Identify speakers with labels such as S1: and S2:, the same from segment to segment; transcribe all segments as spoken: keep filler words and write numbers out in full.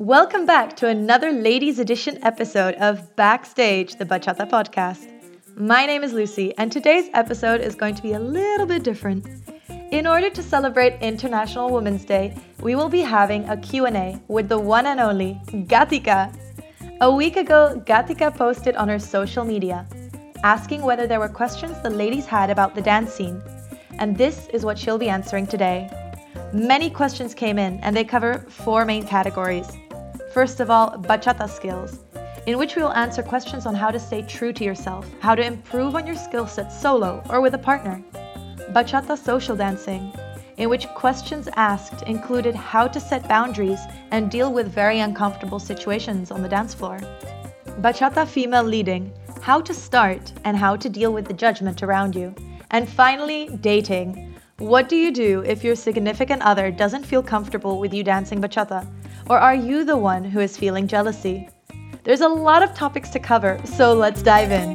S1: Welcome back to another Ladies Edition episode of Backstage, the Bachata podcast. My name is Lucy, and today's episode is going to be a little bit different. In order to celebrate International Women's Day, we will be having a Q and A with the one and only Gatica. A week ago, Gatica posted on her social media, asking whether there were questions the ladies had about the dance scene. And this is what she'll be answering today. Many questions came in, and they cover four main categories. First of all, bachata skills, in which we will answer questions on how to stay true to yourself, how to improve on your skill set solo or with a partner. Bachata social dancing, in which questions asked included how to set boundaries and deal with very uncomfortable situations on the dance floor. Bachata female leading, how to start and how to deal with the judgment around you. And finally, dating. What do you do if your significant other doesn't feel comfortable with you dancing bachata? Or are you the one who is feeling jealousy? There's a lot of topics to cover, so let's dive in.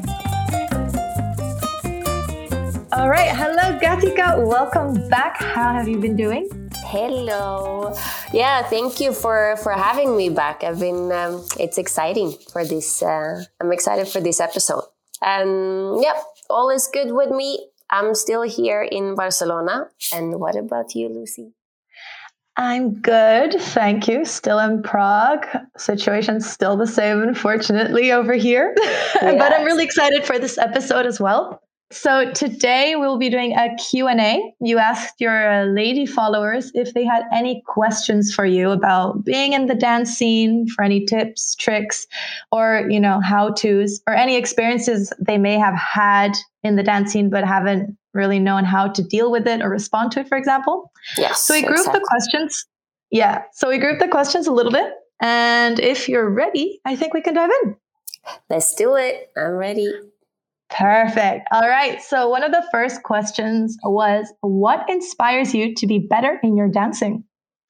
S1: All right, hello Gatica, welcome back. How have you been doing?
S2: Hello. Yeah, thank you for, for having me back. I've been, um, it's exciting for this, uh, I'm excited for this episode. And yeah, all is good with me. I'm still here in Barcelona. And what about you, Lucy?
S1: I'm good, thank you. Still in Prague. Situation's still the same, unfortunately, over here. Yes. But I'm really excited for this episode as well. So today we'll be doing a Q and A. You asked your uh, lady followers if they had any questions for you about being in the dance scene, for any tips, tricks, or, you know, how-tos, or any experiences they may have had in the dance scene but haven't really known how to deal with it or respond to it, for example.
S2: Yes.
S1: So we grouped exactly. the questions. Yeah. So we grouped the questions a little bit. And if you're ready, I think we can dive in.
S2: Let's do it. I'm ready.
S1: Perfect. All right. So one of the first questions was, what inspires you to be better in your dancing?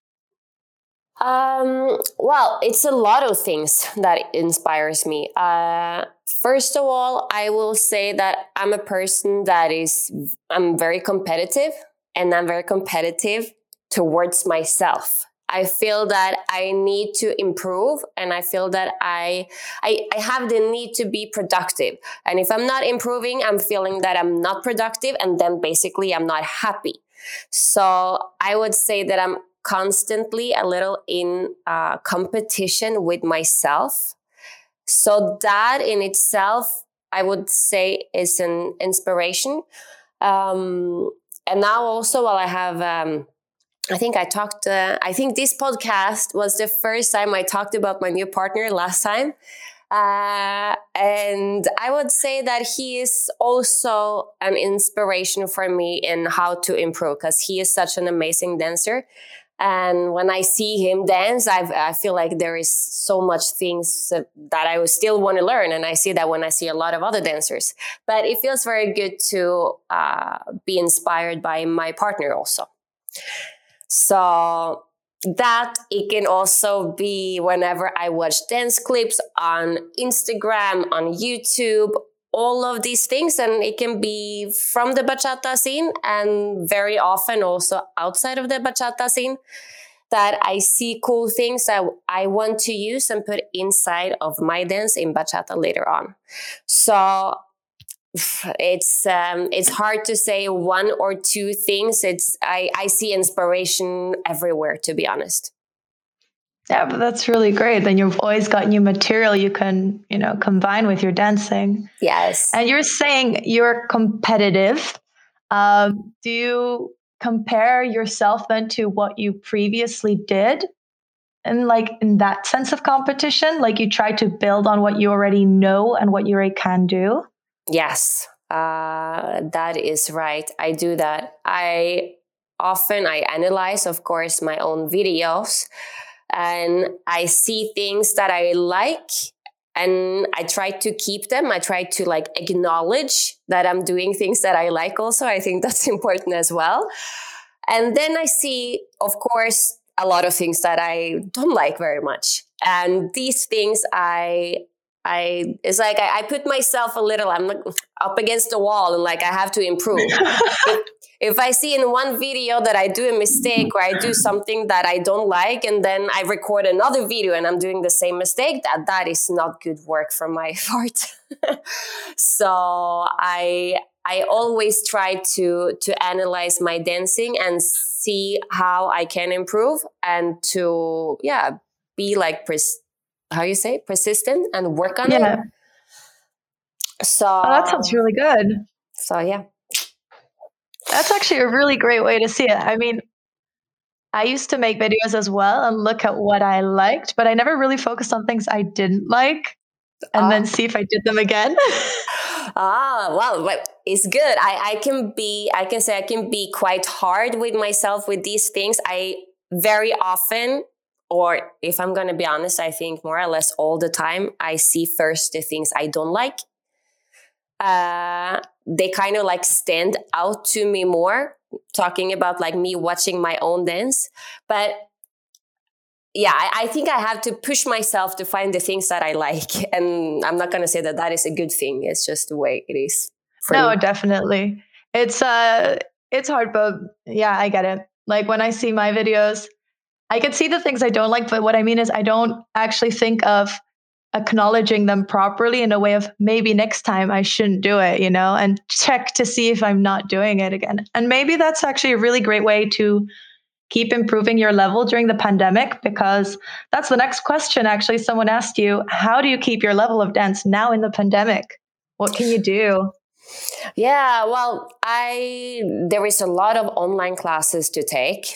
S2: Um, well, it's a lot of things that inspires me. Uh, first of all, I will say that I'm a person that is, I'm very competitive, and I'm very competitive towards myself. I feel that I need to improve, and I feel that I, I I have the need to be productive. And if I'm not improving, I'm feeling that I'm not productive, and then basically I'm not happy. So I would say that I'm constantly a little in uh, competition with myself. So that in itself, I would say, is an inspiration. Um, and now also, while I have... Um, I think I talked, uh, I think this podcast was the first time I talked about my new partner last time. Uh, and I would say that he is also an inspiration for me in how to improve, because he is such an amazing dancer. And when I see him dance, I've, I feel like there is so much things that I still want to learn. And I see that when I see a lot of other dancers. But it feels very good to uh, be inspired by my partner also. So that it can also be whenever I watch dance clips on Instagram, on YouTube, all of these things. And it can be from the bachata scene, and very often also outside of the bachata scene, that I see cool things that I want to use and put inside of my dance in bachata later on. So It's um, it's hard to say one or two things. It's I, I see inspiration everywhere, to be honest.
S1: Yeah, but that's really great. Then you've always got new material you can, you know, combine with your dancing.
S2: Yes.
S1: And you're saying you're competitive. Um, do you compare yourself then to what you previously did? And like in that sense of competition, like you try to build on what you already know and what you already can do?
S2: Yes, uh, that is right. I do that. I often, I analyze, of course, my own videos, and I see things that I like, and I try to keep them. I try to like acknowledge that I'm doing things that I like also. I think that's important as well. And then I see, of course, a lot of things that I don't like very much. And these things I... I it's like I, I put myself a little, I'm like up against the wall, and like I have to improve. if, if I see in one video that I do a mistake or I do something that I don't like, and then I record another video and I'm doing the same mistake, that that is not good work from my part. So I I always try to to analyze my dancing and see how I can improve, and to yeah be like pres- how you say persistent and work on
S1: Yeah.
S2: it. So
S1: Oh, that sounds really good.
S2: So yeah.
S1: That's actually a really great way to see it. I mean, I used to make videos as well and look at what I liked, but I never really focused on things I didn't like and
S2: Ah.
S1: then see if I did them again.
S2: Ah, well, but it's good. I, I can be, I can say I can be quite hard with myself with these things. I very often, or if I'm going to be honest, I think more or less all the time, I see first the things I don't like. Uh, they kind of like stand out to me more, talking about like me watching my own dance. But yeah, I, I think I have to push myself to find the things that I like. And I'm not going to say that that is a good thing. It's just the way it is.
S1: No,
S2: me.
S1: definitely. It's uh, it's hard, but yeah, I get it. Like when I see my videos, I can see the things I don't like, but what I mean is I don't actually think of acknowledging them properly in a way of maybe next time I shouldn't do it, you know, and check to see if I'm not doing it again. And maybe that's actually a really great way to keep improving your level during the pandemic, because that's the next question. Actually, someone asked you, how do you keep your level of dance now in the pandemic? What can you do?
S2: Yeah, well, I there is a lot of online classes to take.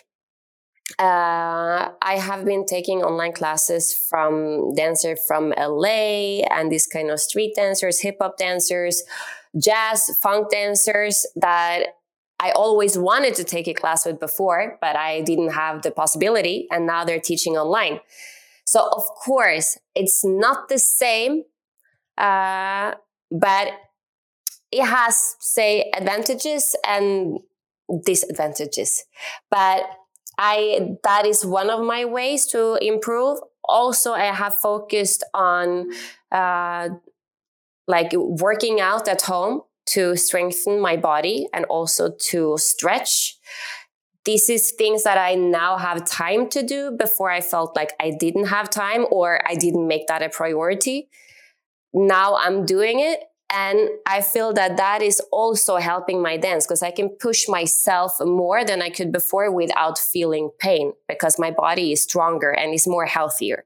S2: Uh, I have been taking online classes from dancers from L A and these kind of street dancers, hip hop dancers, jazz, funk dancers that I always wanted to take a class with before, but I didn't have the possibility. And now they're teaching online. So of course, it's not the same, uh, but it has, say, advantages and disadvantages. But I that is one of my ways to improve. Also, I have focused on uh, like working out at home to strengthen my body and also to stretch. This is things that I now have time to do. Before I felt like I didn't have time or I didn't make that a priority. Now I'm doing it. And I feel that that is also helping my dance, because I can push myself more than I could before without feeling pain, because my body is stronger and is more healthier.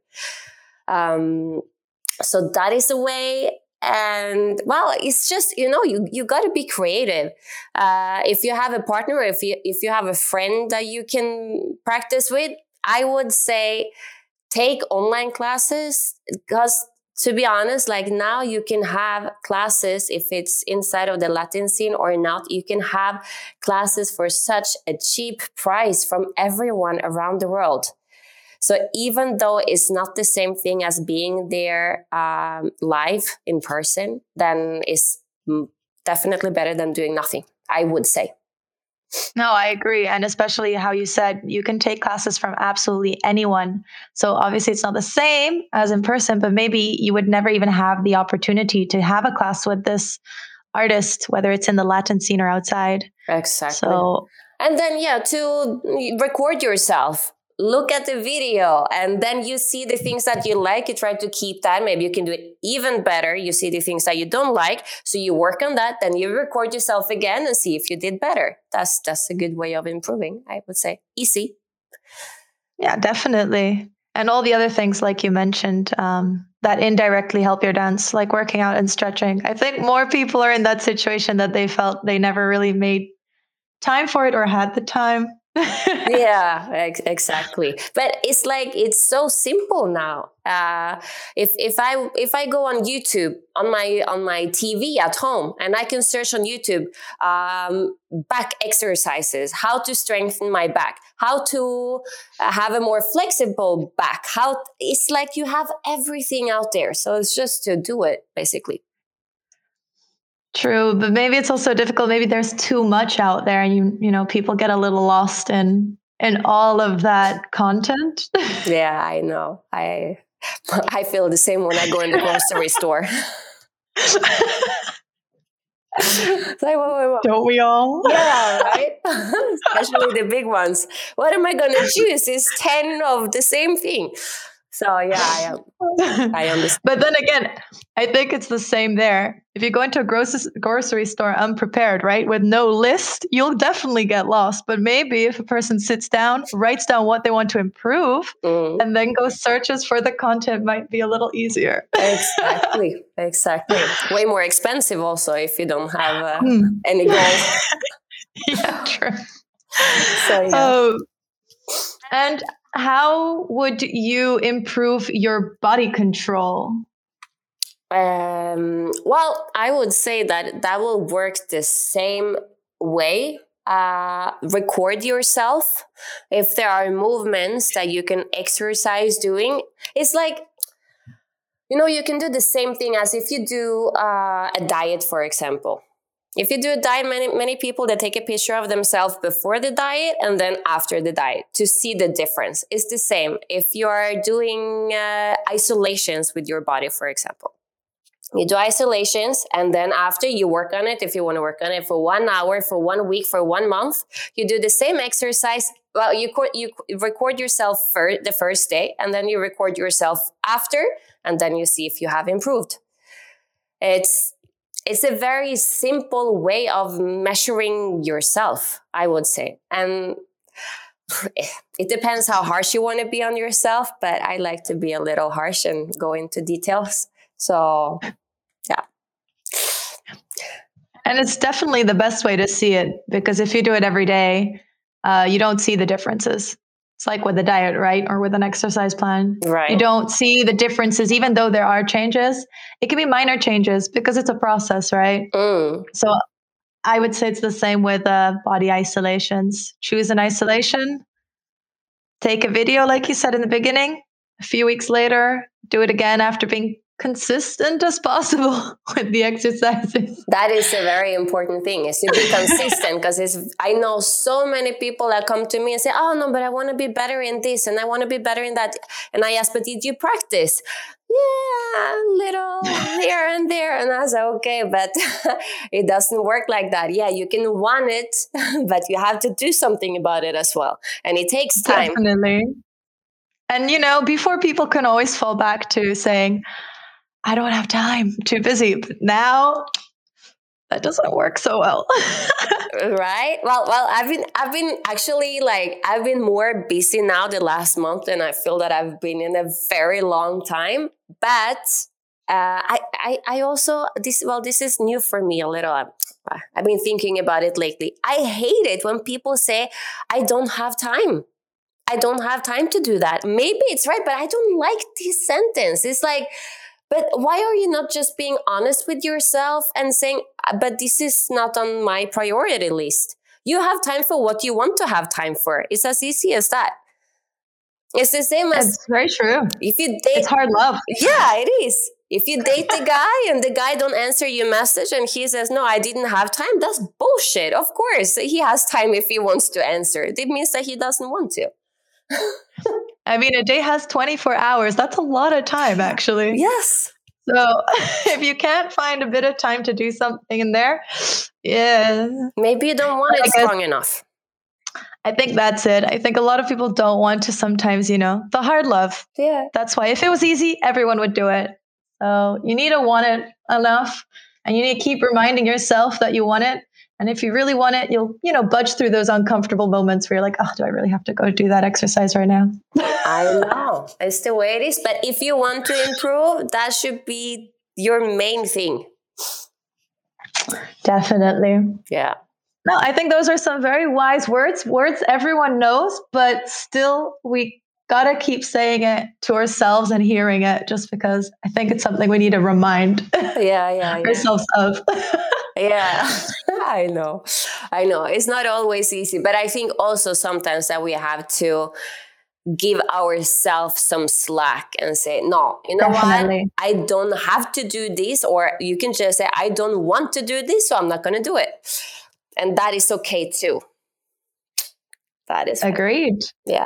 S2: Um, so that is a way. And well, it's just, you know, you, you got to be creative. Uh, if you have a partner, or if you, if you have a friend that you can practice with, I would say take online classes, because to be honest, like now you can have classes, if it's inside of the Latin scene or not, you can have classes for such a cheap price from everyone around the world. So even though it's not the same thing as being there um, live in person, then it's definitely better than doing nothing, I would say.
S1: No, I agree. And especially how you said you can take classes from absolutely anyone. So obviously it's not the same as in person, but maybe you would never even have the opportunity to have a class with this artist, whether it's in the Latin scene or outside.
S2: Exactly.
S1: So,
S2: and then, yeah, to record yourself. Look at the video, and then you see the things that you like. You try to keep that. Maybe you can do it even better. You see the things that you don't like, so you work on that. Then you record yourself again and see if you did better. That's that's a good way of improving, I would say. Easy.
S1: Yeah, definitely. And all the other things, like you mentioned, um, that indirectly help your dance, like working out and stretching. I think more people are in that situation that they felt they never really made time for it or had the time.
S2: Yeah, ex- exactly. But it's like, it's so simple now. Uh, if if I if I go on YouTube on my on my T V at home, and I can search on YouTube um, back exercises, how to strengthen my back, how to have a more flexible back, how it's like you have everything out there. So it's just to do it, basically.
S1: True, but maybe it's also difficult. Maybe there's too much out there, and you you know people get a little lost in in all of that content.
S2: Yeah, I know. I I feel the same when I go in the grocery store. It's like, what, what, what?
S1: Don't we all?
S2: Yeah, right? Especially the big ones. What am I going to choose? It's ten of the same thing. So yeah, I am. I understand.
S1: But then again, I think it's the same there. If you go into a grocery grocery store unprepared, right, with no list, you'll definitely get lost. But maybe if a person sits down, writes down what they want to improve, mm. and then goes searches for the content, might be a little easier.
S2: Exactly, exactly. Way more expensive also if you don't have uh, mm. any goals.
S1: Yeah, true.
S2: So yeah.
S1: Oh, and how would you improve your body control?
S2: Um, well, I would say that that will work the same way. Uh, record yourself. If there are movements that you can exercise doing, it's like, you know, you can do the same thing as if you do uh, a diet, for example. If you do a diet, many, many people, they take a picture of themselves before the diet and then after the diet to see the difference. It's the same. If you are doing uh, isolations with your body, for example, you do isolations and then after you work on it, if you want to work on it for one hour, for one week, for one month, you do the same exercise. Well, you, co- you record yourself for the first day and then you record yourself after and then you see if you have improved. It's It's a very simple way of measuring yourself, I would say. And it depends how harsh you want to be on yourself, but I like to be a little harsh and go into details. So, yeah.
S1: And it's definitely the best way to see it, because if you do it every day, uh, you don't see the differences. It's like with a diet, right? Or with an exercise plan.
S2: Right.
S1: You don't see the differences, even though there are changes. It can be minor changes because it's a process, right?
S2: Mm.
S1: So I would say it's the same with uh, body isolations. Choose an isolation, take a video, like you said in the beginning. A few weeks later, do it again after being consistent as possible with the exercises.
S2: That is a very important thing, is to be consistent, because it's I know so many people that come to me and say, oh no, but I want to be better in this and I want to be better in that. And I ask, but did you practice? Yeah, a little here and there. And I was like, okay, but it doesn't work like that. Yeah, you can want it, but you have to do something about it as well. And it takes time.
S1: Definitely. And, you know, before people can always fall back to saying, I don't have time, too busy. But now that doesn't work so well.
S2: Right? Well, well, I've been, I've been actually like, I've been more busy now the last month than I feel that I've been in a very long time. But uh, I, I, I also, this, well, this is new for me a little. I've been thinking about it lately. I hate it when people say, I don't have time. I don't have time to do that. Maybe it's right, but I don't like this sentence. It's like, but why are you not just being honest with yourself and saying, but this is not on my priority list? You have time for what you want to have time for. It's as easy as that. It's the same as...
S1: It's very true.
S2: If you date,
S1: it's hard love.
S2: Yeah, it is. If you date the guy and the guy don't answer your message and he says, no, I didn't have time, that's bullshit. Of course, he has time if he wants to answer. It means that he doesn't want to.
S1: I mean, a day has twenty-four hours. That's a lot of time, actually.
S2: Yes.
S1: So if you can't find a bit of time to do something in there, yeah.
S2: Maybe you don't want it strong enough.
S1: I think that's it. I think a lot of people don't want to sometimes, you know, the hard love.
S2: Yeah.
S1: That's why if it was easy, everyone would do it. So you need to want it enough, and you need to keep reminding yourself that you want it. And if you really want it, you'll, you know, budge through those uncomfortable moments where you're like, oh, do I really have to go do that exercise right now?
S2: I know. It's the way it is. But if you want to improve, that should be your main thing.
S1: Definitely.
S2: Yeah.
S1: No, I think those are some very wise words, words everyone knows, but still we got to keep saying it to ourselves and hearing it, just because I think it's something we need to remind
S2: yeah, yeah, yeah.
S1: ourselves of.
S2: Yeah, I know. I know. It's not always easy, but I think also sometimes that we have to give ourselves some slack and say, no, you know Definitely. what? I don't have to do this, or you can just say, I don't want to do this, so I'm not going to do it. And that is okay too. That is fine.
S1: Agreed.
S2: Yeah.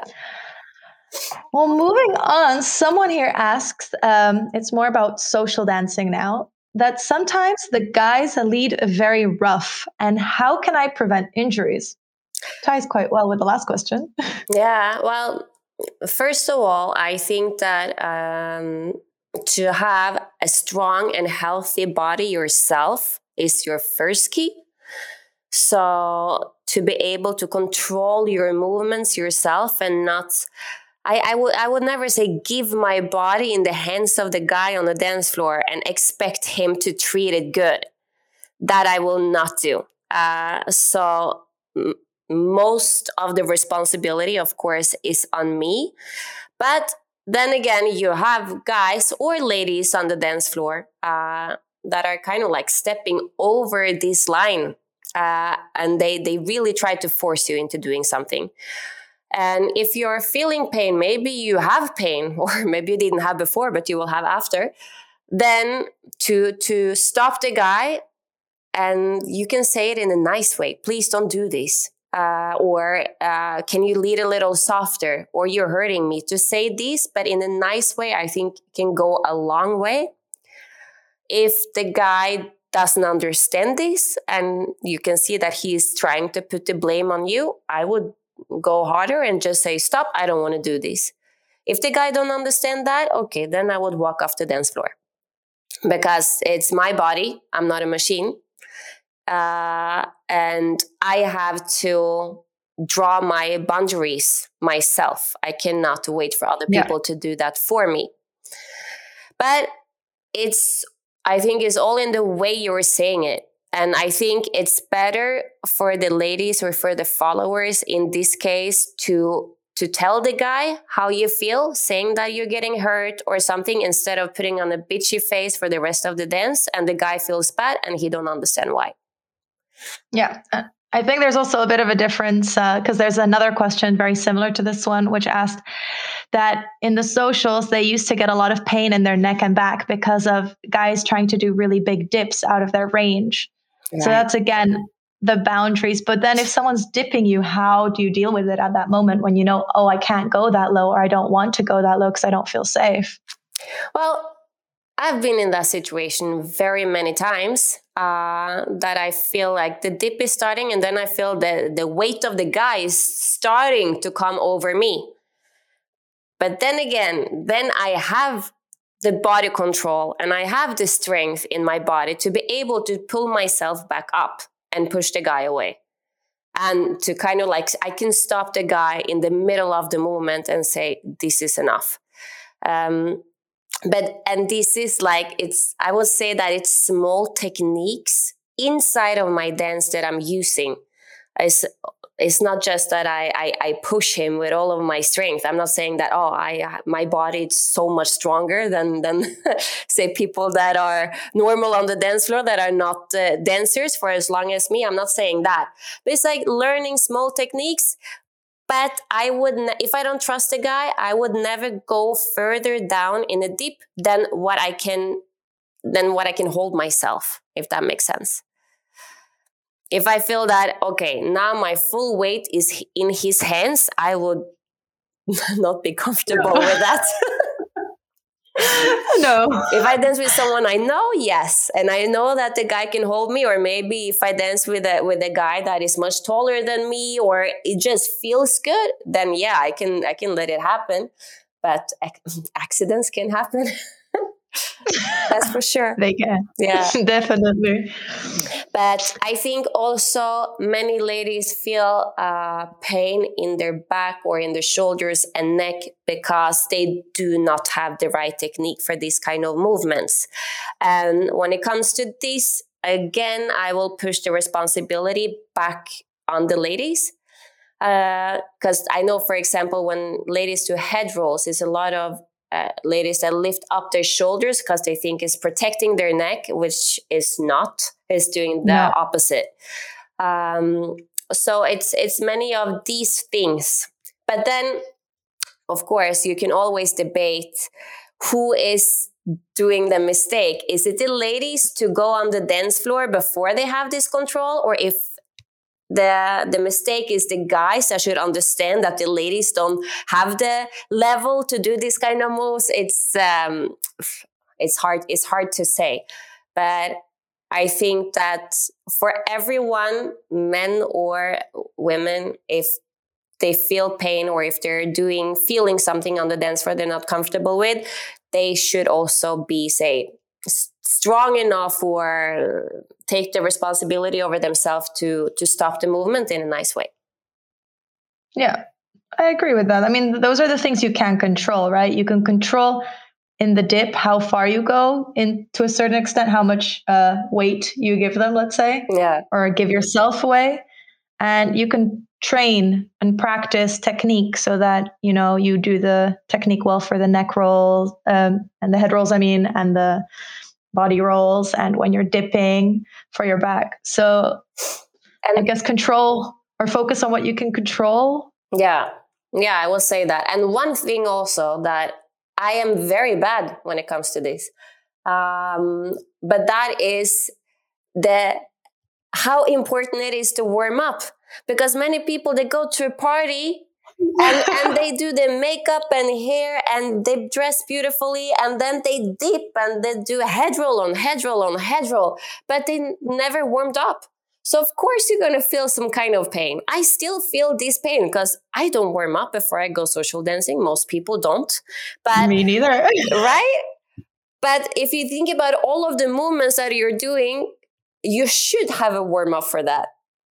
S1: Well, moving on, someone here asks, um, it's more about social dancing now. that sometimes the guys lead very rough. And how can I prevent injuries? Ties quite well with the last question.
S2: Yeah, well, first of all, I think that um, to have a strong and healthy body yourself is your first key. So to be able to control your movements yourself and not, I, I would I would never say give my body in the hands of the guy on the dance floor and expect him to treat it good. That I will not do. Uh, so m- most of the responsibility, of course, is on me. But then again, you have guys or ladies on the dance floor uh, that are kind of like stepping over this line. Uh, and they, they really try to force you into doing something. And if you're feeling pain, maybe you have pain, or maybe you didn't have before, but you will have after, then to, to stop the guy, and you can say it in a nice way. Please don't do this. Uh, or uh, can you lead a little softer? Or you're hurting me. To say this, but in a nice way, I think can go a long way. If the guy doesn't understand this and you can see that he's trying to put the blame on you, I would go harder and just say, stop, I don't want to do this. If the guy don't understand that, okay, then I would walk off the dance floor. Because it's my body, I'm not a machine. Uh, and I have to draw my boundaries myself. I cannot wait for other people yeah. to do that for me. But it's I think it's all in the way you're saying it. And I think it's better for the ladies or for the followers in this case to to tell the guy how you feel, saying that you're getting hurt or something, instead of putting on a bitchy face for the rest of the dance and the guy feels bad and he don't understand why.
S1: Yeah. I think there's also a bit of a difference because uh, there's another question very similar to this one, which asked that in the socials, they used to get a lot of pain in their neck and back because of guys trying to do really big dips out of their range. Right. So that's, again, the boundaries. But then if someone's dipping you, how do you deal with it at that moment when you know, oh, I can't go that low, or I don't want to go that low because I don't feel safe?
S2: Well, I've been in that situation very many times uh, that I feel like the dip is starting and then I feel the, the weight of the guy is starting to come over me. But then again, then I have the body control and I have the strength in my body to be able to pull myself back up and push the guy away. And to kind of like, I can stop the guy in the middle of the movement and say, this is enough. Um, But, and this is like, it's, I would say that it's small techniques inside of my dance that I'm using. It's, it's not just that I, I, I push him with all of my strength. I'm not saying that, oh, I, my body is so much stronger than, than say people that are normal on the dance floor that are not uh, dancers for as long as me. I'm not saying that. But it's like learning small techniques. But I would, ne- if I don't trust a guy, I would never go further down in a dip than what I can, than what I can hold myself, if that makes sense. If I feel that, okay, now my full weight is in his hands, I would not be comfortable no. with that.
S1: No.
S2: If I dance with someone I know, yes. And I know that the guy can hold me, or maybe if I dance with a with a guy that is much taller than me, or it just feels good, then yeah, I can I can let it happen. But ac- accidents can happen. That's for sure.
S1: They can.
S2: Yeah.
S1: Definitely.
S2: But I think also many ladies feel uh, pain in their back or in their shoulders and neck because they do not have the right technique for these kind of movements. And when it comes to this, again, I will push the responsibility back on the ladies. Because uh, I know, for example, when ladies do head rolls, it's a lot of Uh, ladies that lift up their shoulders because they think it's protecting their neck, which is not. It's doing the no. opposite. Um, so it's it's many of these things. But then, of course, you can always debate who is doing the mistake. Is it the ladies to go on the dance floor before they have this control, or if The the mistake is the guys that should understand that the ladies don't have the level to do this kind of moves? It's um, it's hard. It's hard to say, But I think that for everyone, men or women, if they feel pain or if they're doing, feeling something on the dance floor they're not comfortable with, they should also be, say, strong enough or take the responsibility over themselves to, to stop the movement in a nice way.
S1: Yeah, I agree with that. I mean, those are the things you can control, right? You can control in the dip how far you go, in to a certain extent how much uh, weight you give them, let's say,
S2: yeah,
S1: or give yourself away. And you can train and practice technique so that, you know, you do the technique well for the neck rolls um, and the head rolls, I mean, and the body rolls, and when you're dipping for your back. So and I guess control or focus on what you can control.
S2: Yeah. Yeah, I will say that. And one thing also that I am very bad when it comes to this, um, but that is the how important it is to warm up. Because many people, they go to a party and, and they do the makeup and hair and they dress beautifully and then they dip and they do a head roll on head roll on head roll, but they never warmed up. So of course you're going to feel some kind of pain. I still feel this pain because I don't warm up before I go social dancing. Most people don't. But
S1: me neither.
S2: Right? But if you think about all of the movements that you're doing, you should have a warm up for that.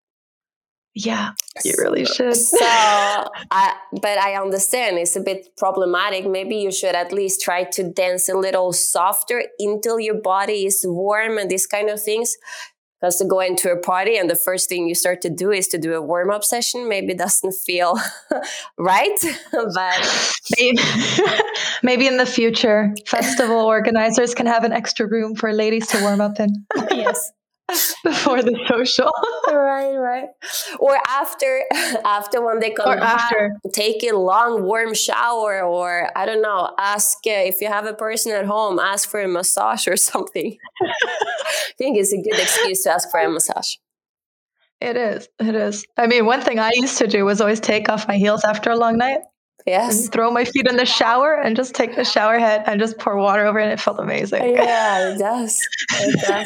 S1: Yeah, you really should.
S2: So, I, but I understand it's a bit problematic. Maybe you should at least try to dance a little softer until your body is warm and these kind of things. Because to go into a party and the first thing you start to do is to do a warm-up session, maybe doesn't feel right. But
S1: maybe, maybe in the future, festival organizers can have an extra room for ladies to warm up in.
S2: Yes.
S1: Before the social.
S2: Right, right. Or after, after when they come
S1: or
S2: back,
S1: after.
S2: take a long warm shower, or I don't know, ask uh, if you have a person at home, ask for a massage or something. I think it's a good excuse to ask for a massage.
S1: It is. It is. I mean, one thing I used to do was always take off my heels after a long night.
S2: Yes.
S1: And throw my feet in the shower and just take the shower head and just pour water over it. And it felt amazing.
S2: Yeah, it does. It does.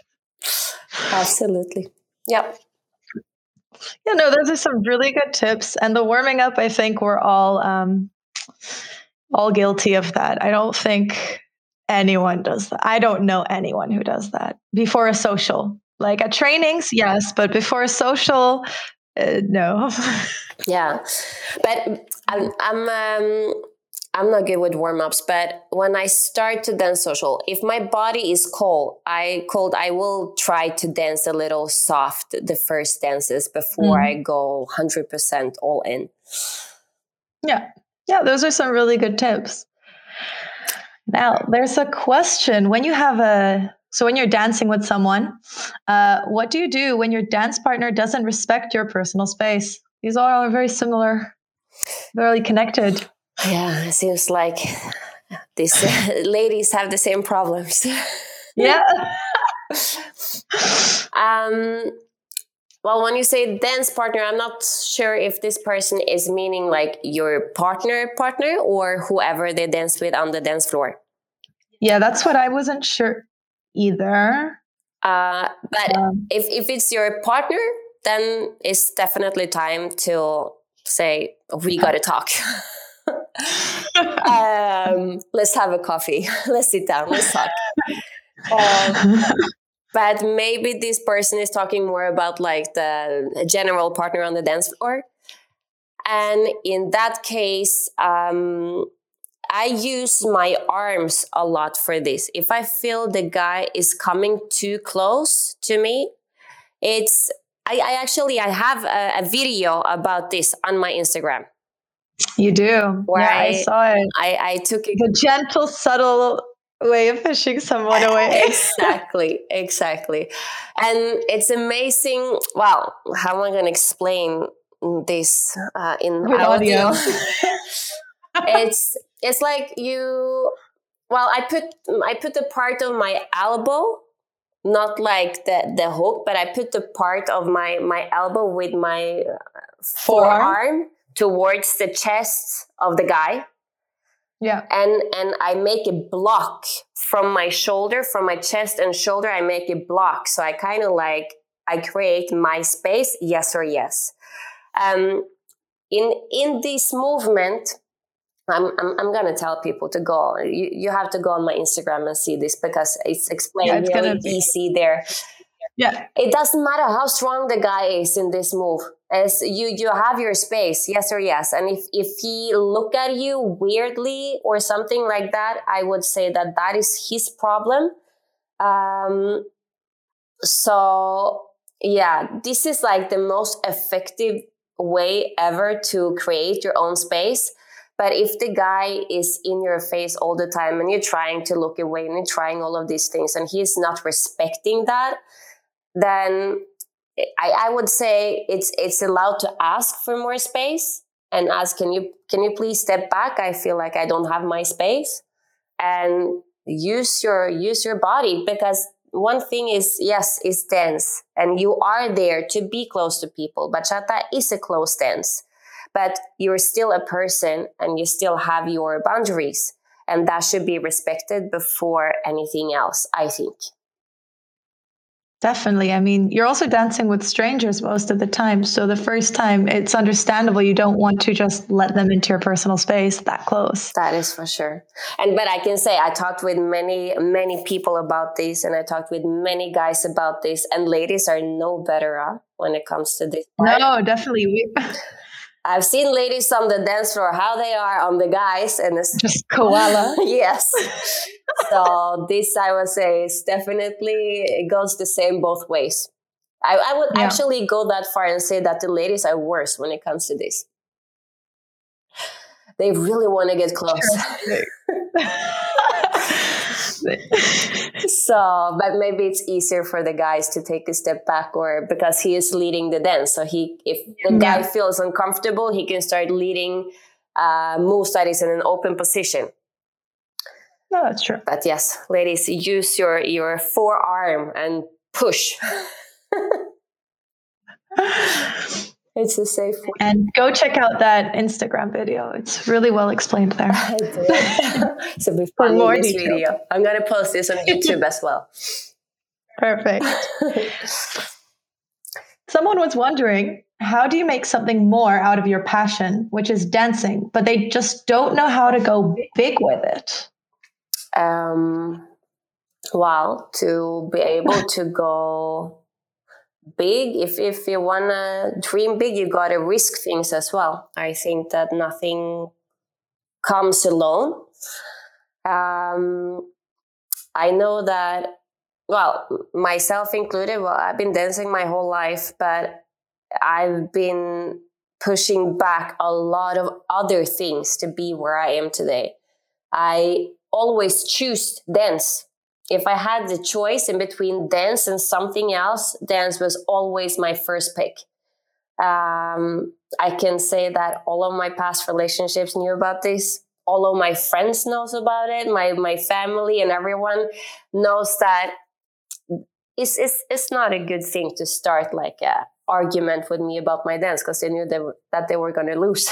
S2: Absolutely. Yep.
S1: Yeah, no, those are some really good tips. And the warming up, I think we're all um, all guilty of that. I don't think anyone does that. I don't know anyone who does that before a social. Like at trainings, yes, but before a social, uh, no.
S2: Yeah, but I'm I'm um, I'm not good with warm-ups. But when I start to dance social, if my body is cold, I cold, I will try to dance a little soft the first dances before mm. I go one hundred percent all in.
S1: Yeah, yeah, those are some really good tips. Now, there's a question. When you have a so when you're dancing with someone, uh, what do you do when your dance partner doesn't respect your personal space? These all are very similar, very connected.
S2: Yeah, it seems like these uh, ladies have the same problems.
S1: Yeah.
S2: um. Well, when you say dance partner, I'm not sure if this person is meaning like your partner partner or whoever they dance with on the dance floor.
S1: Yeah, that's what I wasn't sure either.
S2: Uh, but um, if, if it's your partner, then it's definitely time to say, we got to talk. um, let's have a coffee. Let's sit down. Let's talk. Um, But maybe this person is talking more about like the general partner on the dance floor. And in that case, um, I use my arms a lot for this. If I feel the guy is coming too close to me, it's, I, I actually, I have a, a video about this on my Instagram.
S1: You do?
S2: Where
S1: yeah, I,
S2: I
S1: saw it.
S2: I, I took it.
S1: The gentle, subtle way of pushing someone away.
S2: Exactly, exactly. And it's amazing. Well, how am I going to explain this uh, in
S1: With audio?
S2: audio? it's it's like you. Well, I put I put the part of my elbow, not like the the hook, but I put the part of my my elbow with my forearm, forearm towards the chest of the guy.
S1: Yeah.
S2: And and I make a block from my shoulder, from my chest and shoulder, I make a block. So I kind of like, I create my space, yes or yes. Um, in in this movement, I'm I'm, I'm gonna tell people to go. You you have to go on my Instagram and see this, because it's explained yeah, it's really be- easy there.
S1: Yeah.
S2: It doesn't matter how strong the guy is in this move. As you, you have your space, yes or yes. And if, if he look at you weirdly or something like that, I would say that that is his problem. Um, so yeah, this is like the most effective way ever to create your own space. But if the guy is in your face all the time and you're trying to look away and you're trying all of these things and he's not respecting that, then I, I would say it's it's allowed to ask for more space and ask, can you can you please step back? I feel like I don't have my space. And use your use your body, because one thing is, yes, it's dance and you are there to be close to people. Bachata is a close dance, but you're still a person and you still have your boundaries, and that should be respected before anything else, I think.
S1: Definitely. I mean, you're also dancing with strangers most of the time. So the first time, it's understandable you don't want to just let them into your personal space that close.
S2: That is for sure. And but I can say I talked with many, many people about this, and I talked with many guys about this, and ladies are no better uh, when it comes to this part.
S1: No, definitely. We-
S2: I've seen ladies on the dance floor, how they are on the guys, and it's
S1: just koala.
S2: Yes. So this, I would say, is definitely, it goes the same both ways. I, I would yeah. actually go that far and say that the ladies are worse when it comes to this. They really want to get close. So, but maybe it's easier for the guys to take a step back, or because he is leading the dance. So he, if the yeah. guy feels uncomfortable, he can start leading uh, moves that is in an open position.
S1: No, that's true.
S2: But yes, ladies, use your, your forearm and push. It's a safe way.
S1: And go check out that Instagram video. It's really well explained there.
S2: I did. So before more this details. Video, I'm going to post this on YouTube as well.
S1: Perfect. Someone was wondering, how do you make something more out of your passion, which is dancing, but they just don't know how to go big with it?
S2: Um, well, to be able to go big, if if you want to dream big, you got to risk things as well. I think that nothing comes alone. Um, I know that, well, myself included, well, I've been dancing my whole life, but I've been pushing back a lot of other things to be where I am today. I always choose dance. If I had the choice in between dance and something else, dance was always my first pick. Um, I can say that all of my past relationships knew about this. All of my friends knows about it. My my family and everyone knows that it's, it's, it's not a good thing to start like a argument with me about my dance, because they knew they were, that they were going to lose.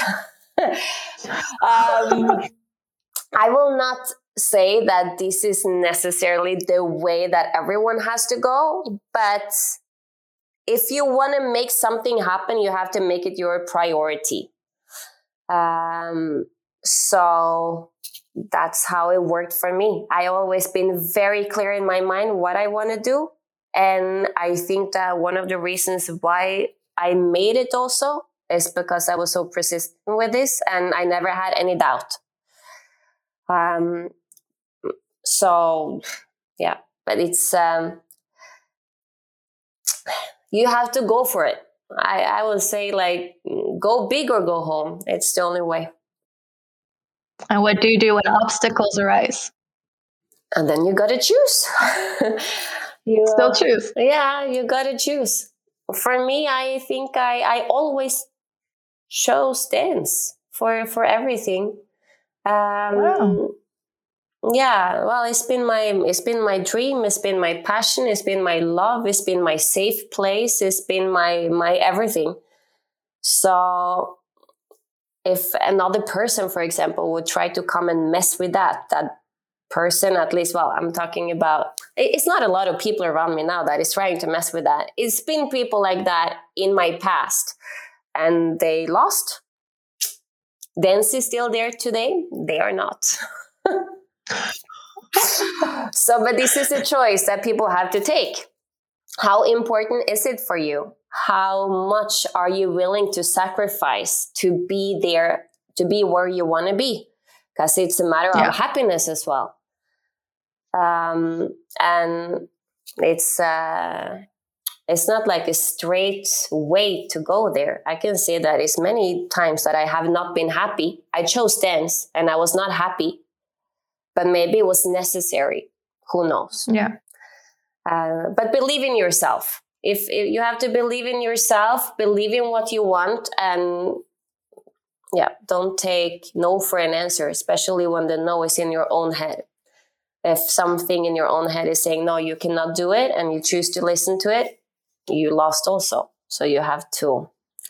S2: um, I will not say that this is necessarily the way that everyone has to go, but if you want to make something happen, you have to make it your priority. Um, so that's how it worked for me. I always been very clear in my mind what I want to do. And I think that one of the reasons why I made it also is because I was so persistent with this and I never had any doubt. Um, so yeah, but it's, um, you have to go for it. I, I would say like, go big or go home. It's the only way.
S1: And what do you do when obstacles arise?
S2: And then you got to choose. you
S1: still choose.
S2: Yeah, you got to choose. For me, I think I, I always chose dance for, for everything. Um, wow. Yeah, well, it's been my it's been my dream, it's been my passion, it's been my love, it's been my safe place, it's been my my everything. So if another person, for example, would try to come and mess with that, that person, at least, well, I'm talking about, it's not a lot of people around me now that is trying to mess with that. It's been people like that in my past, and they lost. Dance is still there today. They are not. So, but this is a choice that people have to take. How important is it for you? How much are you willing to sacrifice to be there, to be where you want to be? Because it's a matter yeah. of happiness as well. Um, and it's uh, it's not like a straight way to go there. I can say that it's many times that I have not been happy. I chose dance and I was not happy, but maybe it was necessary. Who knows?
S1: Yeah.
S2: Uh, but believe in yourself. If, if you have to believe in yourself, believe in what you want, and yeah, don't take no for an answer, especially when the no is in your own head. If something in your own head is saying, no, you cannot do it, and you choose to listen to it, you lost also. So you have to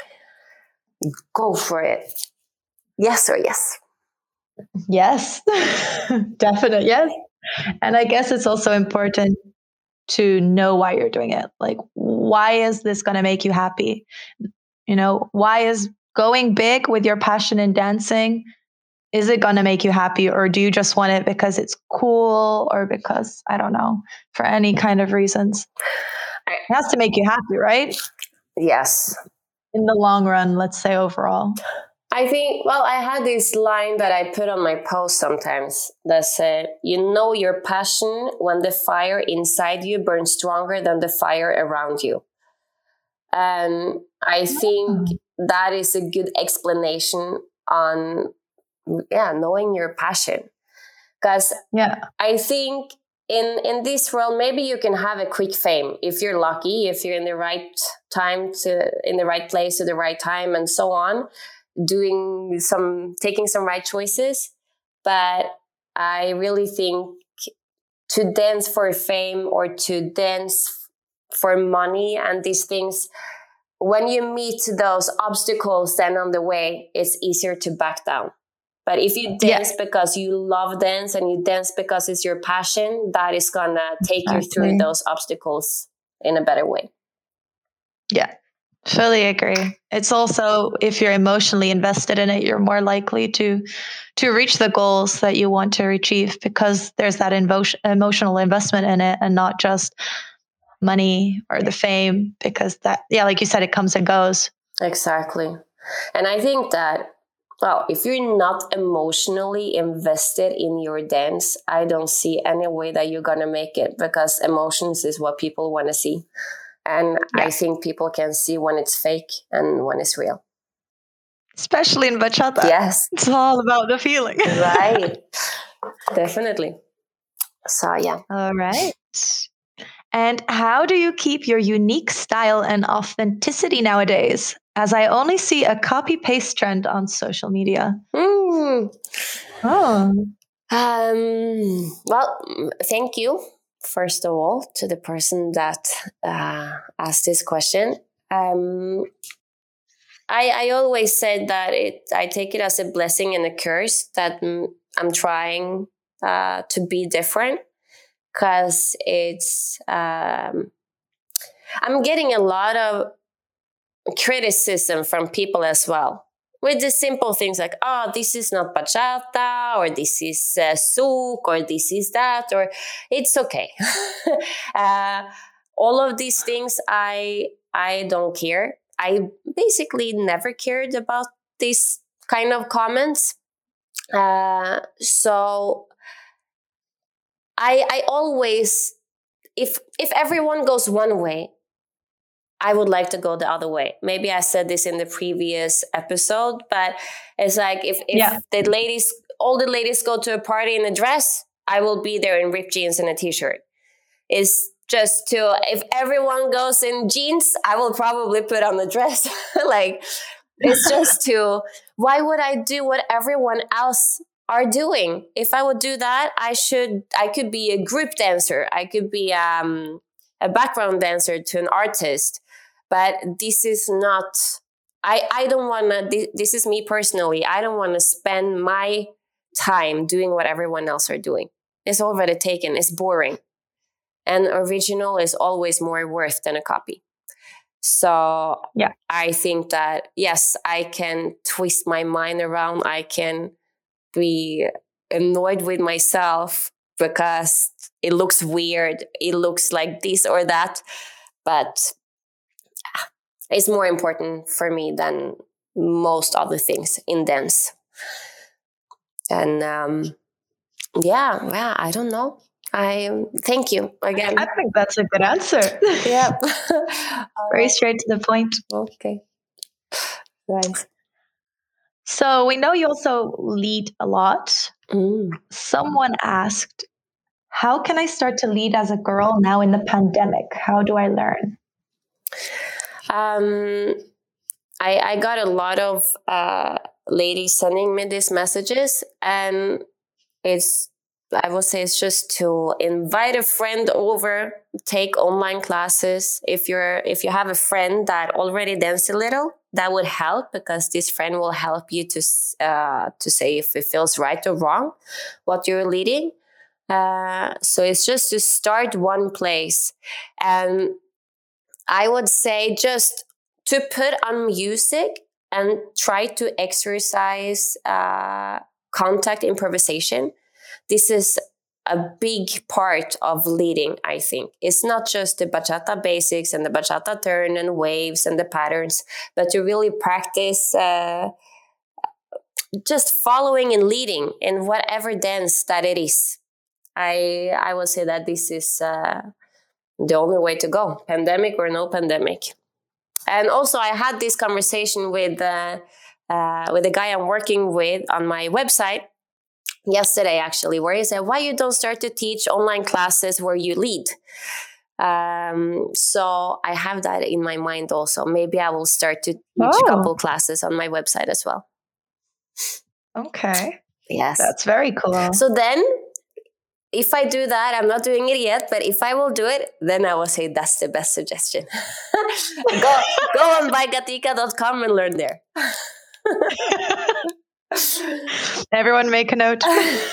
S2: go for it. Yes or yes?
S1: Yes, definitely. Yes. And I guess it's also important to know why you're doing it. Like, why is this going to make you happy? You know, why is going big with your passion in dancing, is it going to make you happy? Or do you just want it because it's cool, or because, I don't know, for any kind of reasons? It has to make you happy, right?
S2: Yes.
S1: In the long run, let's say overall.
S2: I think, well, I had this line that I put on my post sometimes that said, you know your passion when the fire inside you burns stronger than the fire around you. And I think that is a good explanation on, yeah, knowing your passion. Because
S1: yeah.
S2: I think in, in this world, maybe you can have a quick fame if you're lucky, if you're in the right time to, in the right place at the right time and so on. Doing some, taking some right choices. But I really think to dance for fame or to dance for money and these things, when you meet those obstacles then on the way, it's easier to back down. But if you dance yeah. because you love dance and you dance because it's your passion, that is gonna take exactly. you through those obstacles in a better way.
S1: Yeah. Fully agree. It's also, if you're emotionally invested in it, you're more likely to to reach the goals that you want to achieve, because there's that invo- emotional investment in it, and not just money or the fame, because that, yeah, like you said, it comes and goes.
S2: Exactly. And I think that, well, if you're not emotionally invested in your dance, I don't see any way that you're going to make it, because emotions is what people want to see. And yeah. I think people can see when it's fake and when it's real.
S1: Especially in bachata.
S2: Yes.
S1: It's all about the feeling.
S2: Right. Definitely. So, yeah.
S1: All right. And how do you keep your unique style and authenticity nowadays? As I only see a copy-paste trend on social media.
S2: Mm.
S1: Oh.
S2: Um, well, thank you. First of all, to the person that uh, asked this question, um, I, I always said that it. I take it as a blessing and a curse that m- I'm trying uh, to be different, because it's. Um, I'm getting a lot of criticism from people as well, with the simple things like, oh, this is not bachata, or this is uh, souk, or this is that, or it's okay. uh, all of these things, I I don't care. I basically never cared about these kind of comments. Uh, so I I always, if if everyone goes one way, I would like to go the other way. Maybe I said this in the previous episode, but it's like if, if yeah. the ladies, all the ladies go to a party in a dress, I will be there in ripped jeans and a t-shirt. It's just to, if everyone goes in jeans, I will probably put on a dress. Like, it's just to, why would I do what everyone else are doing? If I would do that, I should, I could be a group dancer. I could be um, a background dancer to an artist. But this is not I, I don't want to, this, this is me personally, I don't want to spend my time doing what everyone else are doing. It's already taken. It's boring. And original is always more worth than a copy. So
S1: yeah,
S2: I think that, yes, I can twist my mind around. I can be annoyed with myself because it looks weird. It looks like this or that. But it's more important for me than most other things in dance. And um, yeah, yeah, I don't know. I thank you again.
S1: I think that's a good answer.
S2: Yeah.
S1: Very straight to the point.
S2: Okay. Nice.
S1: So we know you also lead a lot.
S2: Mm.
S1: Someone asked, how can I start to lead as a girl now in the pandemic? How do I learn?
S2: Um, I, I got a lot of uh, ladies sending me these messages, and it's, I would say it's just to invite a friend over, take online classes. If you're, if you have a friend that already dances a little, that would help, because this friend will help you to, uh, to say if it feels right or wrong, what you're leading. Uh, so it's just to start one place. And I would say just to put on music and try to exercise uh, contact improvisation. This is a big part of leading, I think. It's not just the bachata basics and the bachata turn and waves and the patterns, but to really practice uh, just following and leading in whatever dance that it is. I I would say that this is uh, the only way to go, pandemic or no pandemic. And also, I had this conversation with uh, uh, with the guy I'm working with on my website yesterday, actually, where he said, why you don't start to teach online classes where you lead? Um, so I have that in my mind also. Maybe I will start to teach oh. a couple classes on my website as well.
S1: Okay.
S2: Yes.
S1: That's very cool.
S2: So then, if I do that, I'm not doing it yet, but if I will do it, then I will say that's the best suggestion. go, go on baigatika dot com and learn there.
S1: Everyone make a note.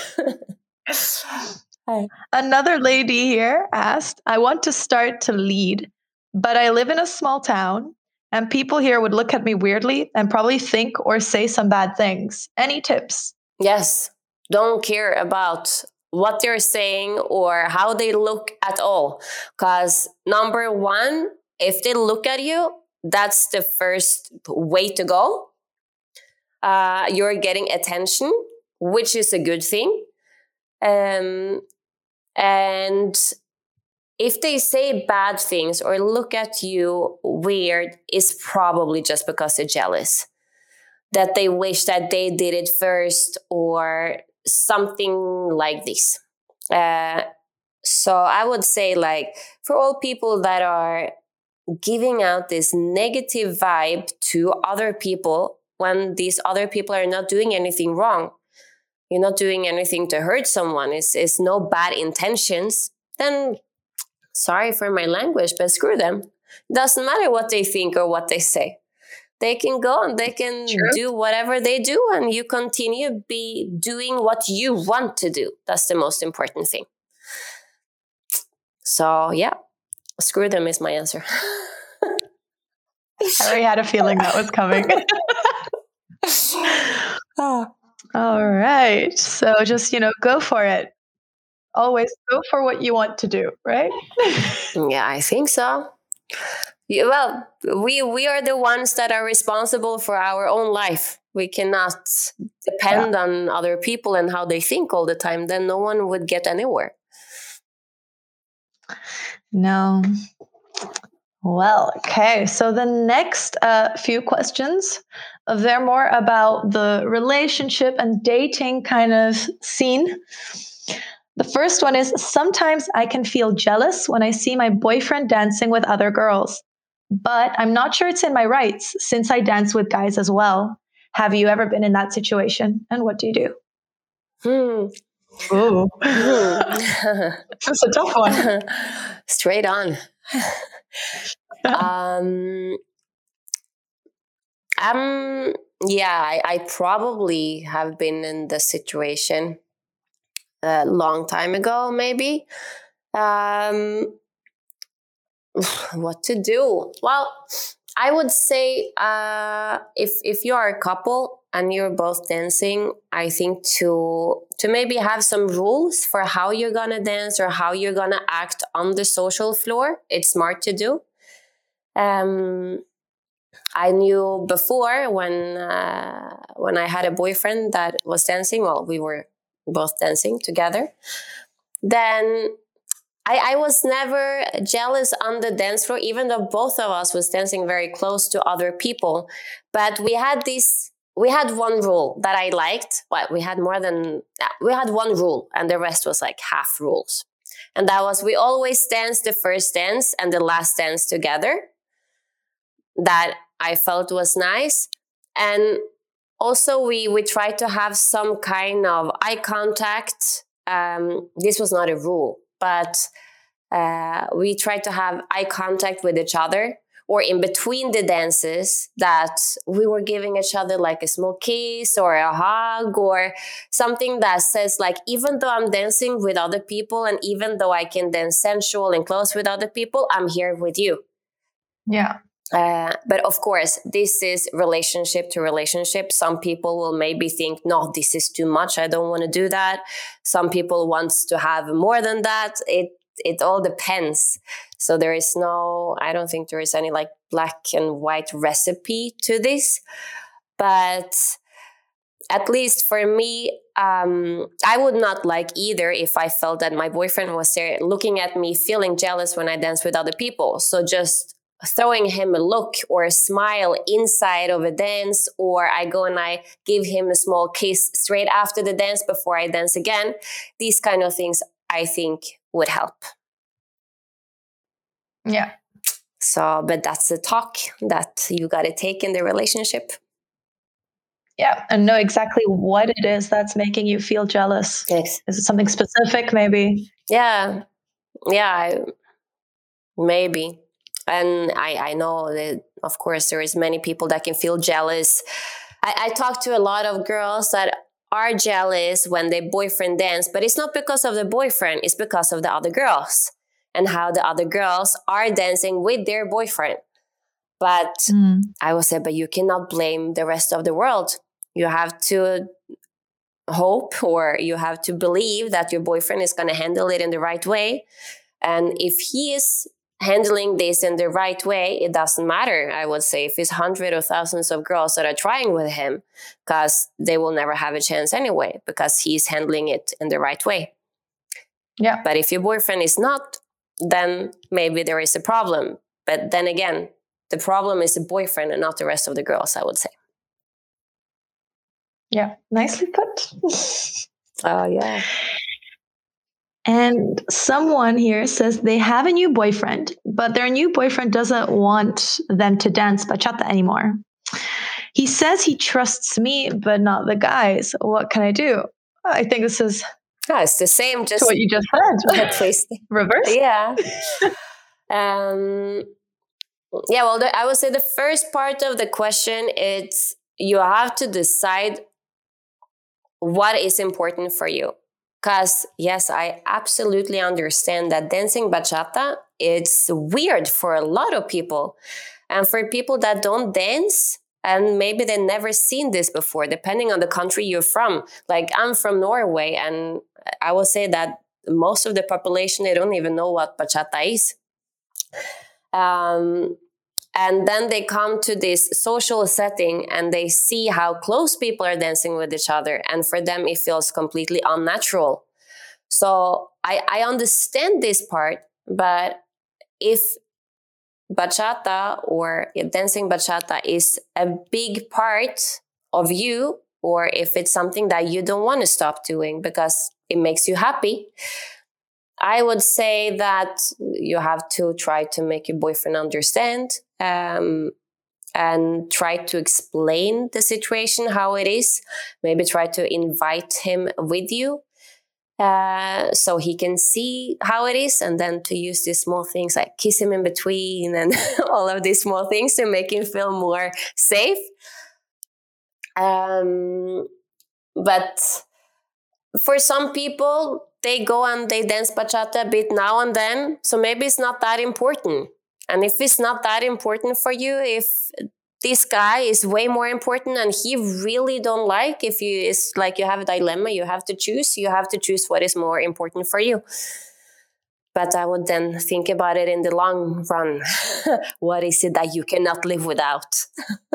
S1: Another lady here asked, I want to start to lead, but I live in a small town and people here would look at me weirdly and probably think or say some bad things. Any tips?
S2: Yes. Don't care about what they're saying or how they look at all. Because number one, if they look at you, that's the first way to go. Uh, you're getting attention, which is a good thing. Um, and if they say bad things or look at you weird, it's probably just because they're jealous, that they wish that they did it first or something like this. Uh, so I would say, like, for all people that are giving out this negative vibe to other people, when these other people are not doing anything wrong, you're not doing anything to hurt someone, it's, it's no bad intentions, then sorry for my language, but screw them. Doesn't matter what they think or what they say. They can go and they can True. do whatever they do, and you continue be doing what you want to do. That's the most important thing. So yeah, screw them is my answer.
S1: I already had a feeling that was coming.
S2: oh.
S1: All right. So just, you know, go for it. Always go for what you want to do, right?
S2: Yeah, I think so. Yeah, well, we we are the ones that are responsible for our own life. We cannot depend yeah. on other people and how they think all the time. Then no one would get anywhere.
S1: No. Well, okay. So the next uh, few questions, they're more about the relationship and dating kind of scene. The first one is, sometimes I can feel jealous when I see my boyfriend dancing with other girls, but I'm not sure it's in my rights since I dance with guys as well. Have you ever been in that situation? And what do you do?
S2: Hmm.
S1: Ooh. That's a tough one.
S2: Straight on. um, Um, yeah, I, I probably have been in the situation a long time ago, maybe. Um, what to do? Well, I would say uh, if if you are a couple and you're both dancing, I think to to maybe have some rules for how you're gonna dance or how you're gonna act on the social floor. It's smart to do. Um, I knew before when uh, when I had a boyfriend that was dancing. Well, we were both dancing together. Then I, I was never jealous on the dance floor, even though both of us was dancing very close to other people. But we had this, we had one rule that I liked. Well, we had more than, we had one rule and the rest was like half rules. And that was, we always danced the first dance and the last dance together. That I felt was nice. And also we, we tried to have some kind of eye contact. Um, this was not a rule. But uh, we tried to have eye contact with each other, or in between the dances, that we were giving each other like a small kiss or a hug or something that says like, even though I'm dancing with other people and even though I can dance sensual and close with other people, I'm here with you.
S1: Yeah.
S2: Uh, but of course, this is relationship to relationship. Some people will maybe think, no, this is too much. I don't want to do that. Some people want to have more than that. It it all depends. So there is no, I don't think there is any like black and white recipe to this. But at least for me, um, I would not like either if I felt that my boyfriend was there looking at me, feeling jealous when I dance with other people. So just throwing him a look or a smile inside of a dance, or I go and I give him a small kiss straight after the dance before I dance again. These kind of things I think would help.
S1: Yeah.
S2: So, but that's the talk that you got to take in the relationship.
S1: Yeah. And know exactly what it is that's making you feel jealous.
S2: Yes.
S1: Is it something specific maybe?
S2: Yeah. Yeah. I, maybe. And I, I know that, of course, there is many people that can feel jealous. I, I talk to a lot of girls that are jealous when their boyfriend dance, but it's not because of the boyfriend. It's because of the other girls and how the other girls are dancing with their boyfriend. But mm. I will say, but you cannot blame the rest of the world. You have to hope, or you have to believe that your boyfriend is going to handle it in the right way. And if he is handling this in the right way, it doesn't matter, I would say, if it's hundreds or thousands of girls that are trying with him, because they will never have a chance anyway, because he's handling it in the right way.
S1: Yeah.
S2: But if your boyfriend is not, then maybe there is a problem. But then again, the problem is the boyfriend and not the rest of the girls, I would say.
S1: Yeah, nicely put.
S2: Oh, yeah.
S1: And someone here says they have a new boyfriend, but their new boyfriend doesn't want them to dance bachata anymore. He says he trusts me, but not the guys. What can I do? I think this is
S2: oh, it's the same, just
S1: what you just said.
S2: Please.
S1: Reverse.
S2: Yeah. um, yeah, well, the, I would say the first part of the question is you have to decide what is important for you. Because, yes, I absolutely understand that dancing bachata, it's weird for a lot of people. And for people that don't dance, and maybe they've never seen this before, depending on the country you're from. Like, I'm from Norway, and I will say that most of the population, they don't even know what bachata is. Um, and then they come to this social setting and they see how close people are dancing with each other. And for them, it feels completely unnatural. So I, I understand this part, but if bachata or dancing bachata is a big part of you, or if it's something that you don't want to stop doing because it makes you happy, I would say that you have to try to make your boyfriend understand um, and try to explain the situation, how it is. Maybe try to invite him with you. uh, so he can see how it is, and then to use these small things like kiss him in between and all of these small things to make him feel more safe. Um, but for some people, they go and they dance bachata a bit now and then, so maybe it's not that important. And if it's not that important for you, if this guy is way more important and he really don't like, if you it's like you have a dilemma, you have to choose, you have to choose what is more important for you. But I would then think about it in the long run. What is it that you cannot live without?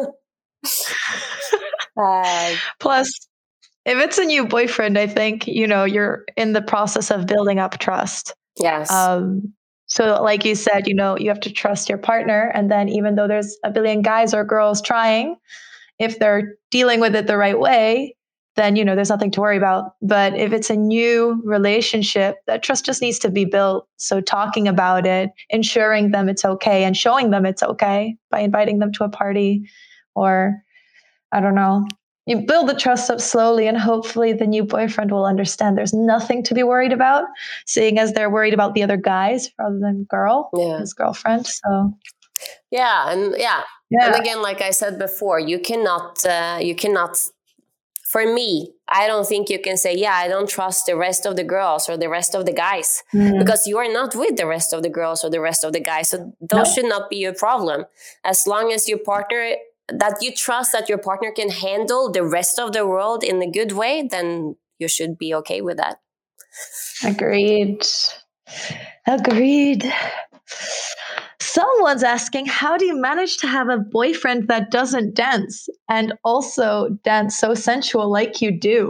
S2: uh,
S1: Plus, if it's a new boyfriend, I think, you know, you're in the process of building up trust.
S2: yes.
S1: Um, so like you said, you know, you have to trust your partner. And then even though there's a billion guys or girls trying, if they're dealing with it the right way, then, you know, there's nothing to worry about. But if it's a new relationship, that trust just needs to be built. So talking about it, ensuring them it's okay and showing them it's okay by inviting them to a party, or I don't know, you build the trust up slowly, and hopefully the new boyfriend will understand there's nothing to be worried about, seeing as they're worried about the other guys rather than girl,
S2: Yeah.
S1: his girlfriend. So
S2: Yeah, and yeah.
S1: yeah.
S2: And again, like I said before, you cannot, uh, you cannot, for me, I don't think you can say, yeah, I don't trust the rest of the girls or the rest of the guys,
S1: Mm.
S2: because you are not with the rest of the girls or the rest of the guys. So those
S1: No.
S2: should not be your problem. As long as your partner, that you trust that your partner can handle the rest of the world in a good way, then you should be okay with that.
S1: Agreed. Agreed. Someone's asking, how do you manage to have a boyfriend that doesn't dance and also dance so sensual like you do?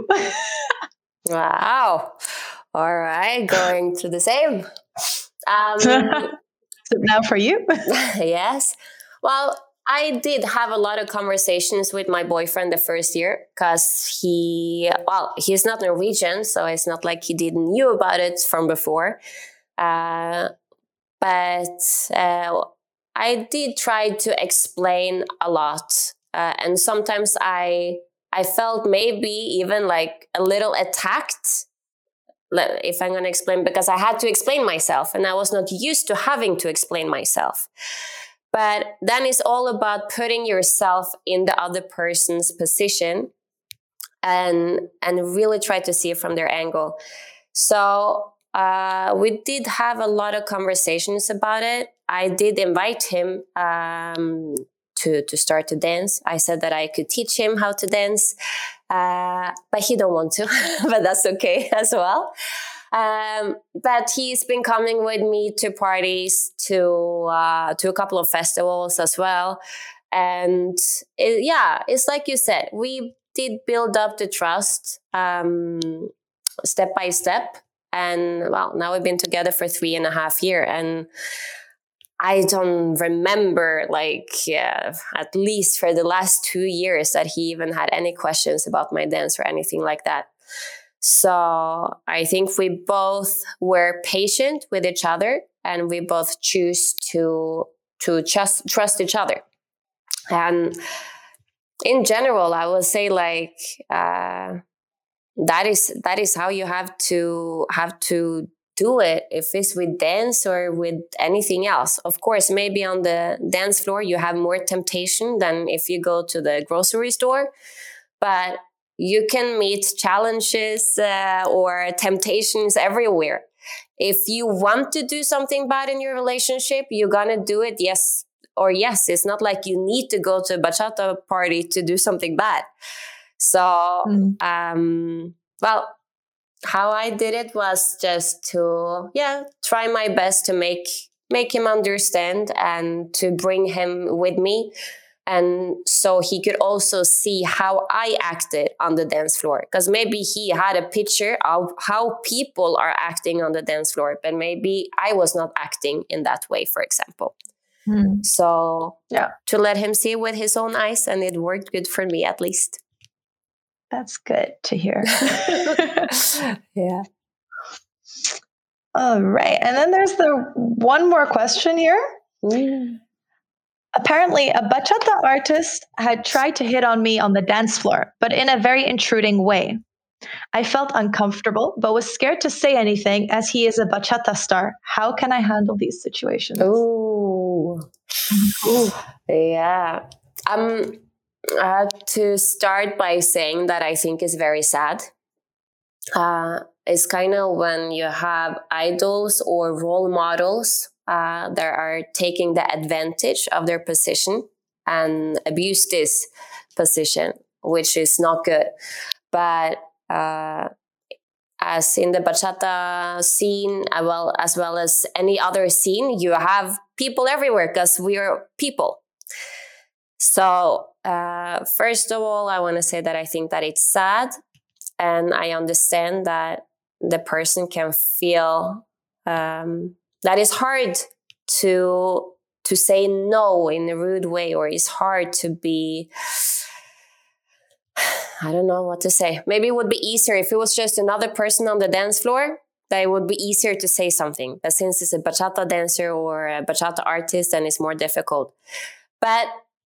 S2: Wow. All right. Going to the same. Um,
S1: So now for you.
S2: yes. Well, I did have a lot of conversations with my boyfriend the first year, because he, well, he's not Norwegian, so it's not like he didn't knew about it from before. Uh, but uh, I did try to explain a lot, uh, and sometimes I I felt maybe even like a little attacked, if I'm going to explain, because I had to explain myself, and I was not used to having to explain myself. But then it's all about putting yourself in the other person's position and and really try to see it from their angle. So uh, we did have a lot of conversations about it. I did invite him um, to, to start to dance. I said that I could teach him how to dance, uh, but he don't want to, but that's okay as well. Um, but he's been coming with me to parties, to uh, to a couple of festivals as well. And it, yeah, it's like you said, we did build up the trust um, step by step. And well, now we've been together for three and a half years. And I don't remember, like, yeah, at least for the last two years that he even had any questions about my dance or anything like that. So I think we both were patient with each other, and we both choose to to trust trust each other. And in general, I will say, like, uh, that is that is how you have to have to do it, if it's with dance or with anything else. Of course, maybe on the dance floor you have more temptation than if you go to the grocery store, but you can meet challenges uh, or temptations everywhere. If you want to do something bad in your relationship, you're gonna do it, yes or yes. It's not like you need to go to a bachata party to do something bad. So, mm. um, well, how I did it was just to, yeah, try my best to make make him understand and to bring him with me. And so he could also see how I acted on the dance floor. Because maybe he had a picture of how people are acting on the dance floor, but maybe I was not acting in that way, for example. Mm. So yeah, to let him see with his own eyes, and it worked good for me at least.
S1: That's good to hear.
S2: Yeah.
S1: All right. And then there's the one more question here. Mm. Apparently, a bachata artist had tried to hit on me on the dance floor, but in a very intruding way. I felt uncomfortable, but was scared to say anything as he is a bachata star. How can I handle these situations?
S2: Ooh. Ooh. Yeah. Um, uh, to start by saying that I think is very sad. Uh, it's kind of when you have idols or role models uh, that are taking the advantage of their position and abuse this position, which is not good. But uh, as in the bachata scene, uh, well, as well as any other scene, you have people everywhere because we are people. So uh, first of all, I want to say that I think that it's sad, and I understand that the person can feel um, that it's hard to to say no in a rude way, or it's hard to be, I don't know what to say. Maybe it would be easier if it was just another person on the dance floor, that it would be easier to say something. But since it's a bachata dancer or a bachata artist, then it's more difficult. But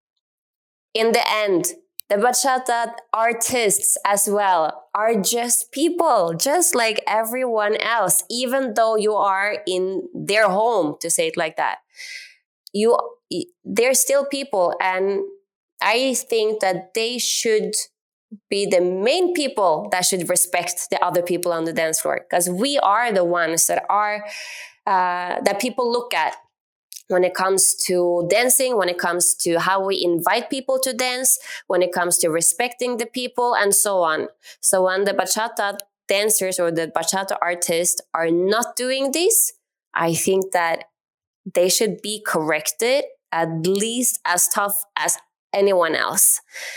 S2: in the end, the bachata artists as well are just people, just like everyone else, even though you are in their home, to say it like that. You, they're still people, and I think that they should be the main people that should respect the other people on the dance floor, because we are the ones that are uh, that people look at when it comes to dancing, when it comes to how we invite people to dance, when it comes to respecting the people, and so on. So when the bachata dancers or the bachata artists are not doing this, I think that they should be corrected at least as tough as anyone else.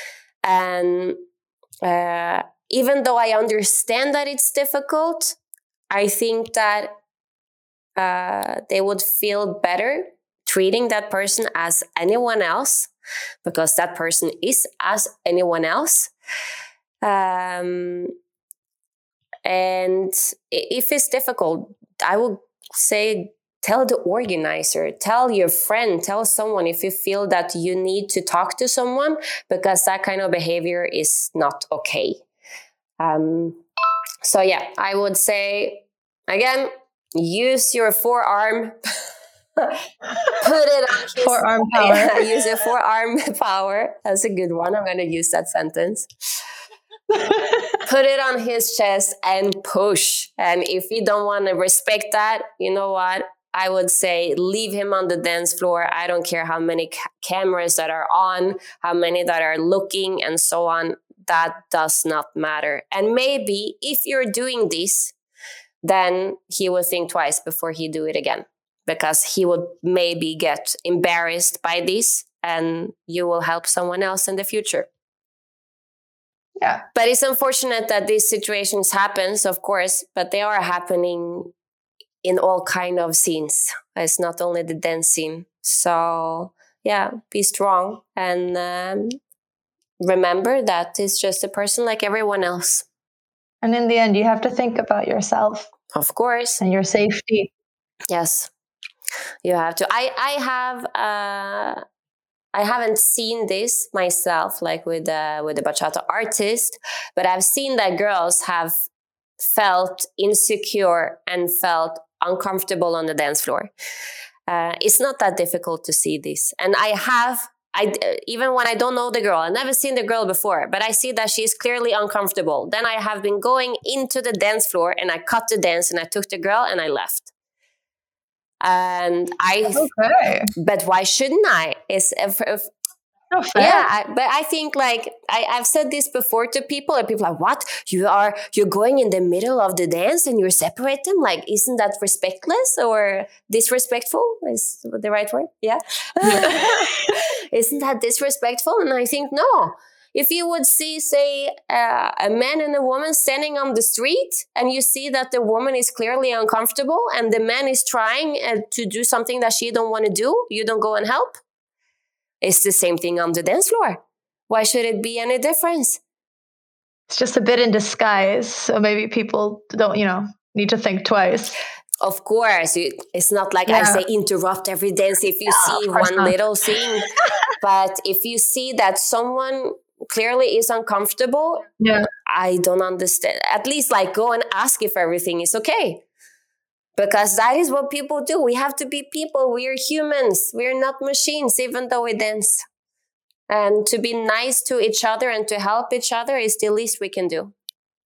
S2: And uh, even though I understand that it's difficult, I think that uh, they would feel better treating that person as anyone else, because that person is as anyone else. Um, and if it's difficult, I would say tell the organizer, tell your friend, tell someone if you feel that you need to talk to someone, because that kind of behavior is not okay. Um, so yeah, I would say, again, use your forearm. Put it on his,
S1: forearm power.
S2: Yeah, use your forearm power. That's a good one. I'm going to use that sentence. Put it on his chest and push. And if you don't want to respect that, you know what? I would say leave him on the dance floor. I don't care how many ca- cameras that are on, how many that are looking, and so on. That does not matter. And maybe if you're doing this, then he will think twice before he do it again, because he would maybe get embarrassed by this, and you will help someone else in the future.
S1: Yeah.
S2: But it's unfortunate that these situations happens, of course, but they are happening in all kind of scenes. It's not only the dance scene. So yeah, be strong, and um, remember that it's just a person like everyone else.
S1: And in the end, you have to think about yourself.
S2: Of course.
S1: And your safety.
S2: Yes. You have to. I, I have... Uh, I haven't seen this myself, like with uh, with the bachata artist, but I've seen that girls have felt insecure and felt uncomfortable on the dance floor. Uh, it's not that difficult to see this, and I have. I even when I don't know the girl, I've never seen the girl before, but I see that she's clearly uncomfortable. Then I have been going into the dance floor, and I cut the dance, and I took the girl, and I left. And I,
S1: okay.
S2: But why shouldn't I? Is if, if
S1: oh,
S2: yeah, I, but I think like I, I've said this before to people, and people are like, "What? You are you're going in the middle of the dance and you're separate them? Like, isn't that respectless or disrespectful? Is the right word? Yeah, isn't that disrespectful?" And I think no. If you would see, say, uh, a man and a woman standing on the street, and you see that the woman is clearly uncomfortable and the man is trying uh, to do something that she don't want to do, you don't go and help. It's the same thing on the dance floor. Why should it be any difference?
S1: It's just a bit in disguise. So maybe people don't, you know, need to think twice.
S2: Of course. It's not like yeah. I say interrupt every dance if you
S1: yeah,
S2: see one
S1: not.
S2: little thing. But if you see that someone clearly is uncomfortable,
S1: Yeah.
S2: I don't understand. At least like go and ask if everything is okay. Because that is what people do. We have to be people. We are humans. We are not machines, even though we dance. And to be nice to each other and to help each other is the least we can do.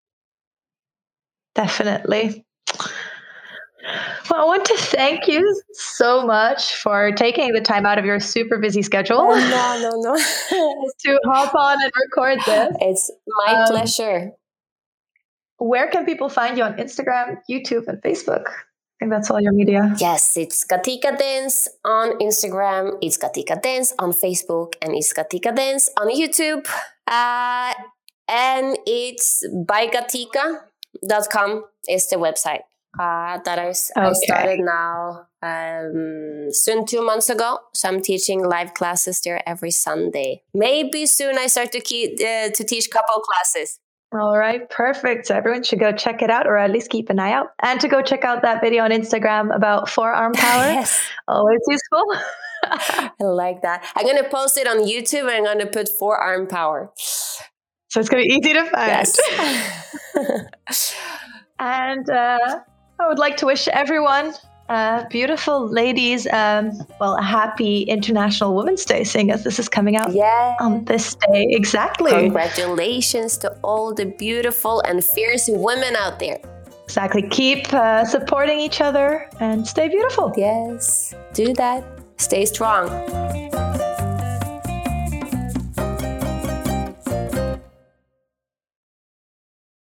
S1: Definitely. Well, I want to thank you so much for taking the time out of your super busy schedule.
S2: Oh, no, no, no.
S1: to hop on and record this.
S2: It's my um, pleasure.
S1: Where can people find you on Instagram, YouTube, and Facebook? I think that's all your media.
S2: Yes, it's Katika Dance on Instagram, it's Katika Dance on Facebook, and it's Katika Dance on YouTube. Uh, and it's by katika dot com is the website. Uh, that I, okay. I started now um, soon two months ago. So I'm teaching live classes there every Sunday. Maybe soon I start to, keep, uh, to teach couple classes.
S1: All right, perfect. So everyone should go check it out, or at least keep an eye out. And to go check out that video on Instagram about forearm power. Yes. Always useful.
S2: I like that. I'm going to post it on YouTube and I'm going to put forearm power.
S1: So it's going to be easy to find.
S2: Yes.
S1: And uh, I would like to wish everyone, uh, beautiful ladies, um, well, a happy International Women's Day, seeing as this is coming out
S2: yes.
S1: on this day. Exactly.
S2: Congratulations to all the beautiful and fierce women out there.
S1: Exactly. Keep uh, supporting each other and stay beautiful.
S2: Yes, do that. Stay strong.